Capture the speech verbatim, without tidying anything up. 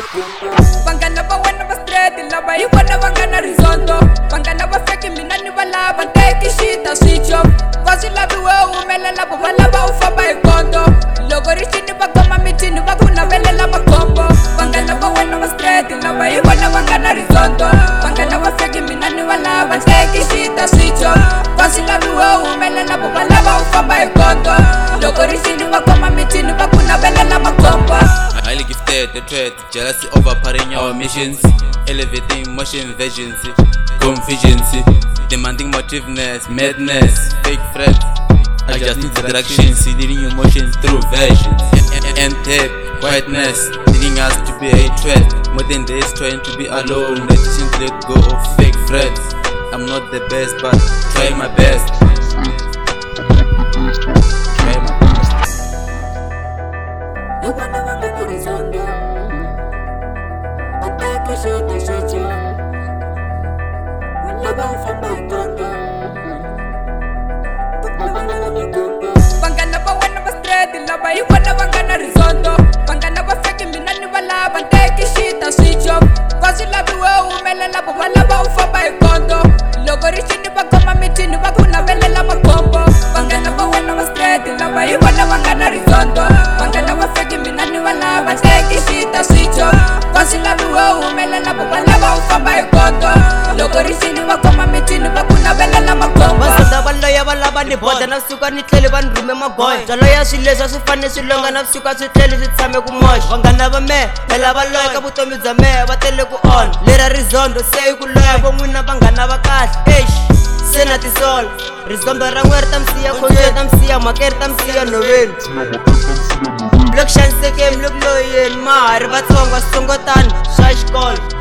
Vangana va wena va straight lava hi vona va nga na risonto. Vangana va fake mina ni va lava take shit a switch off. Va swi laviwe u humelela vo va lava u famba hi konto. Loko ri xini va khoma mitini va ku navelela makhombo. Vangana va wena va straight lava hi vona va nga na risonto. Vangana va fake mina ni va lava take shit a switch off. Va swi laviwe u humelela vo va lava u famba hi konto. Loko ri xini va khoma mitini va ku navelela makhombo. Highly gifted, the threat, jealousy overpowering our missions, elevating emotion, vigency, confusioncy, demanding motiveness, madness, fake threats, adjusting directions, leading emotions through versions, and tape, quietness, leading us to be hatred, modern days trying to be alone, letting to let go of fake threats. I'm not the best, but try my best. Try my best. Vangana va wena va straight lava hi vona va nga na risonto. Vangana va fake mina ni va lava take shit a switch off. Va swi laviwe u humelela vo va lava u famba hi konto. Loko ri xini va khoma mitini va ku navelela makhombo. Vangana va wena va straight lava hi vona va nga na risonto. Vangana va fake mina ni va lava take shit a switch off. Va swi laviwe u humelela vo va lava u famba hi konto. Loko ri xini va khoma mitini va ku navelela makhombo. Vasunda va loya va lava ni boda na vusiku ni tlele va ni rhume magoya. Bya loya swi leswi a swi fane swi longa na vusiku a swi tleli swi tshame ku moxa. Vanghana va mehe phela va loya ka vutomi bya mehe va tele ku on. Lera rizondo se i ku loya vo n'wina vanghana va kahle eish se na tisolo. Rizondo ra n'we ri ta mi siya khombyeni ta mi siya mhaka ri ta mi siya nhoveni. Loko xanisekeni loko loyeni mahari vatsongo switsongotana swa xikolo.